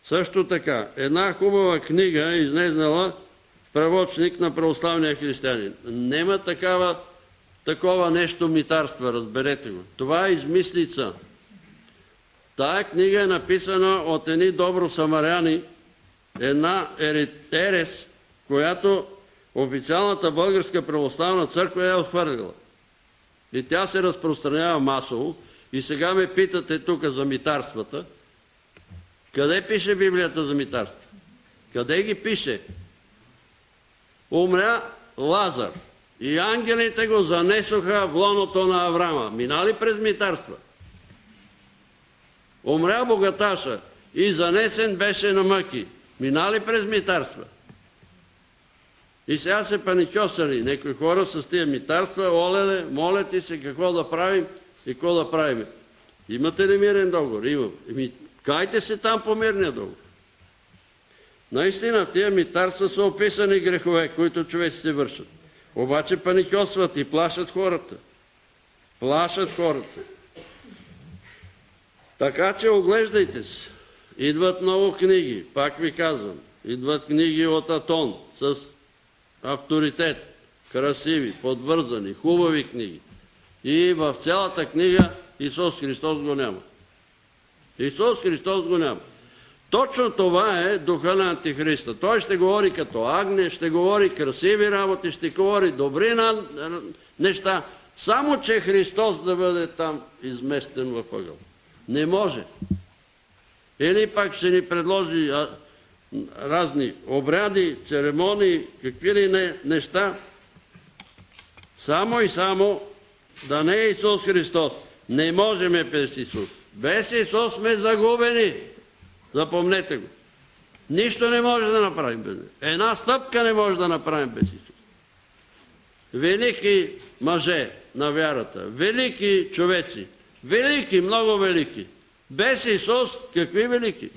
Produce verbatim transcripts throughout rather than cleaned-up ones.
Също така, една хубава книга, излезнала Справочник на православния християнин. Нема такава, такова нещо митарство, разберете го. Това е измислица. Тая книга е написана от едни добро самаряни, една ерес, която официалната българска православна църква е отхвърлила. И тя се разпространява масово. И сега ме питате тук за митарствата. Къде пише Библията за митарство? Къде ги пише? Умря Лазар и ангелите го занесоха в лоното на Аврама. Минали през митарства. Умря богаташа и занесен беше на мъки. Минали през митарства. И сега се паникьосали някои хора с тия митарства, олеле, молете се какво да правим и какво да правим. Имате ли мирен договор? Имам. Еми, кайте се там по мирния договор. Наистина в тия митарства са описани грехове, които човеците вършат. Обаче паникьосват и плашат хората. Плашат хората. Така че оглеждайте се. Идват много книги, пак ви казвам. Идват книги от Атон с авторитет, красиви, подвързани, хубави книги. И в цялата книга Исус Христос го няма. Исус Христос го няма. Точно това е духа на Антихриста. Той ще говори като агне, ще говори красиви работи, ще говори добри неща. Само, че Христос да бъде там изместен във ъгъл. Не може. Или пак ще ни предложи разни обряди, церемонии, какви ли не неща. Само и само да не е Исус Христос. Не можем без Исус. Без Исус сме загубени. Запомнете го. Нищо не може да направим без него. Една стъпка не може да направим без Исус. Велики мъже на вярата, велики човеци, велики, много велики. Без Исус какви велики?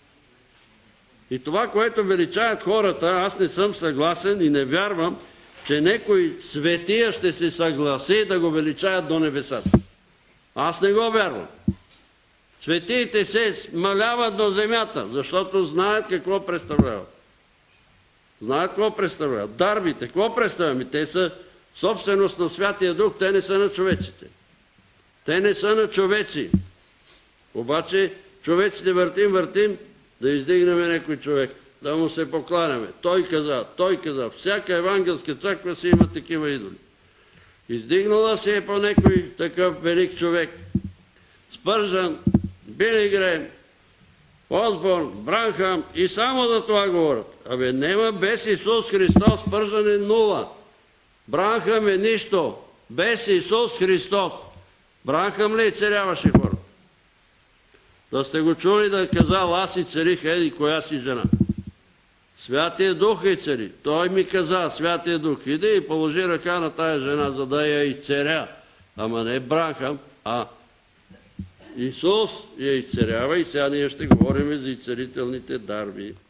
И това, което величаят хората, аз не съм съгласен и не вярвам, че някой светия ще се съгласи да го величаят до небесата. Аз не го вярвам. Светиите се смаляват до земята, защото знаят какво представляват. Знаят какво представляват. Дарбите, какво представляват? Те са собственост на Святия Дух, те не са на човеците. Те не са на човеци. Обаче човеците въртим, въртим, да издигнем някой човек, да му се покланяме. Той каза, той каза, всяка евангелска църква си има такива идоли. Издигнала се е по някой такъв велик човек. Спържан, Били Грейм, Осборн, Бранхам и само за това говорят. Абе, нема без Исус Христос, Спържан е нула. Бранхам е нищо. Без Исус Христос. Бранхам ли царяваше хора? Да сте го чули да е казал, аз и царих еди коя си жена. Святия Дух е цари. Той ми каза, Святия Дух, иди и положи ръка на тая жена, за да я и царя. Ама не Бранхам, а Исус я изцерява и сега ние ще говорим за изцерителните дарби.